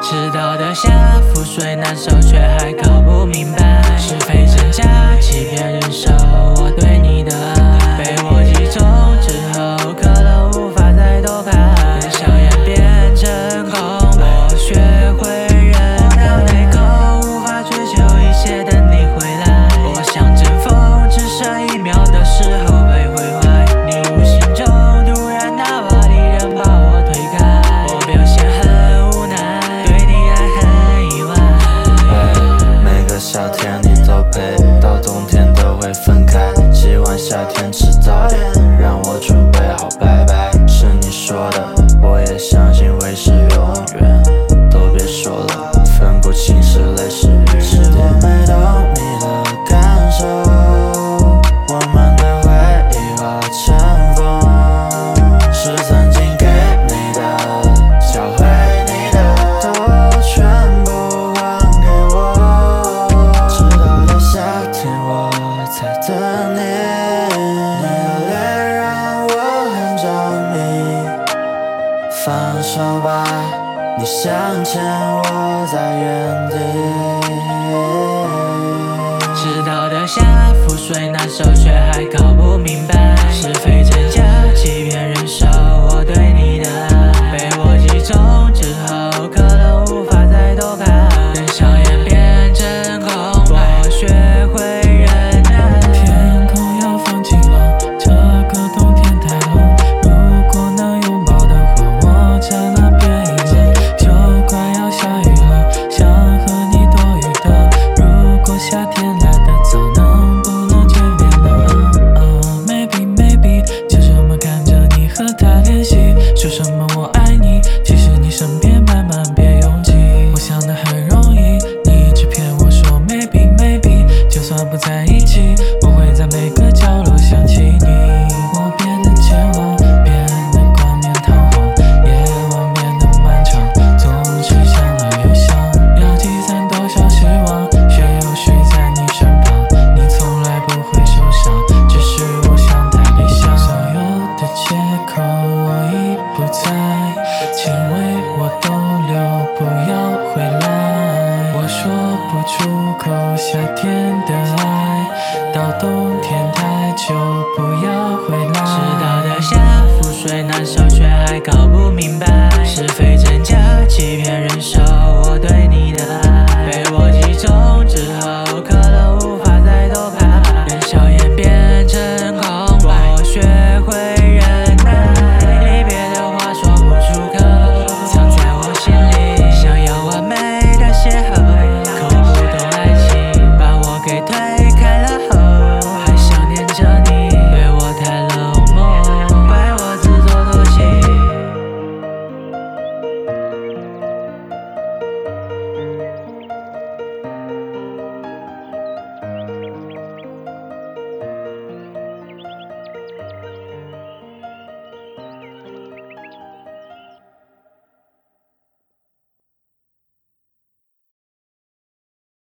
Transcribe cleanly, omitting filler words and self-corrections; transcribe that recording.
知道的下覆水难收，却还搞不明白是非真假，欺骗人手我对你的爱，被我击中之后，可能无法再躲开，等硝烟变真空，我学会忍耐内疚，无法追求一切等你回来。我像阵风，只剩1秒的时候被毁坏，你无形中突然大把敌人把我推开，我表现很无奈，对你爱很意外。 每个夏天你都陪，到冬天都会分开。希望夏天迟早点，让我准备好拜拜。是你说的，我也相信会是永远。都别说了，分不清是泪是雨是我没懂你的感受，我们的回忆化成风，是曾经给你的，教会你的，都全部还给我。直到的夏天我才等你，你的脸让我很着迷。放手吧，你想牵我在原地。 知道的下覆水难收，却还搞不明白是非真假，欺骗人手我对你的爱，被我击中之后，可能无法再躲开，等硝烟变真空，我学会忍耐。 天空要放晴了，这个冬天太冷，如果能拥抱的话，我在那边一冷，就快要下雨了，想和你躲雨的，如果夏天来得早，能不能见面呢？Maybe 就这么看着你和他联系，说什么我爱你，其实你身边慢慢变拥挤，我想的很容易，你一直骗我说 maybe， 就算不在一起，我会在每个角落想起你。我变得健忘，变得冠冕堂皇，夜晚变得漫长，总是想了又想，要计算多少失望，却又睡在你身旁，你从来不会受伤，只是我想太理想。所有的借口我已不在，请为我逗留，不要回来。我说不出口夏天的爱，到冬天太久，不要回来。 知道的下覆水难收，